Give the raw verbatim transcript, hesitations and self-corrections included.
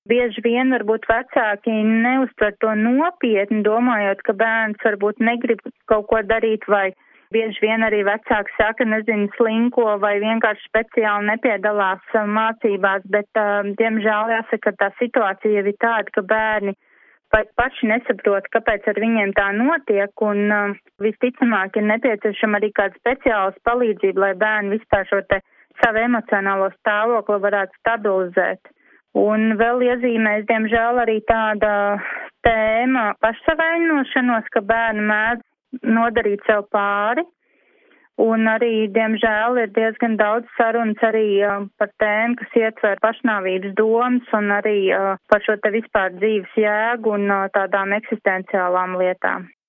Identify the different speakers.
Speaker 1: Bieži vien varbūt vecāki neuztver to nopietni, domājot, ka bērns varbūt negrib kaut ko darīt, vai bieži vien arī vecāki saka, nezinu, slinko vai vienkārši speciāli nepiedalās mācībās, bet, uh, diemžēl, jāsaka, ka tā situācija jau ir tāda, ka bērni pat paši nesaprot, kāpēc ar viņiem tā notiek, un uh, visticamāk ir nepieciešama arī kāda speciālas palīdzība, lai bērni vispār šo te savu emocionālo stāvokli varētu stabilizēt. Un vēl iezīmēs, diemžēl, arī tāda tēma pašsavainošanos, ka bērni mēdz nodarīt sev pāri. Un arī, diemžēl, ir diezgan daudz sarunas arī uh, par tēmu, kas ietver pašnāvības domas un arī uh, par šo te vispār dzīves jēgu un uh, tādām eksistenciālām lietām.